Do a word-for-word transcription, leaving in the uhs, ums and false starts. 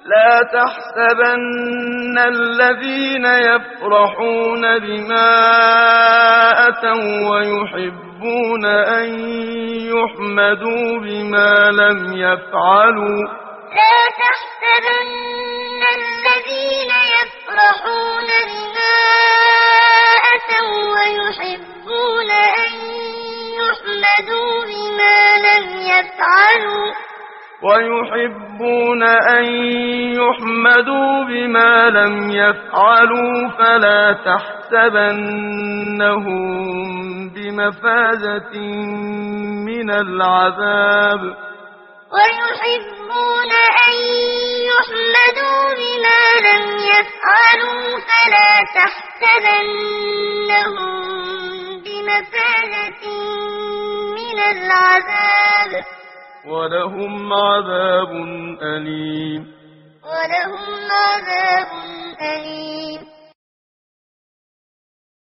لا تحسبن الذين يفرحون بما أتوا ويحبون أن يحمدوا بما لم يفعلوا لا تحسبن الذين يفرحون بما أتوا ويحبون أن يحمدوا بما لم يفعلوا ويحبون أن يحمدوا بما لم يفعلوا فلا تحسبنهم بمفازة من العذاب ويحبون أن يحمدوا بما لم يفعلوا فلا تحسبنهم بمفازة من العذاب ولهم عذاب أليم ولهم عذاب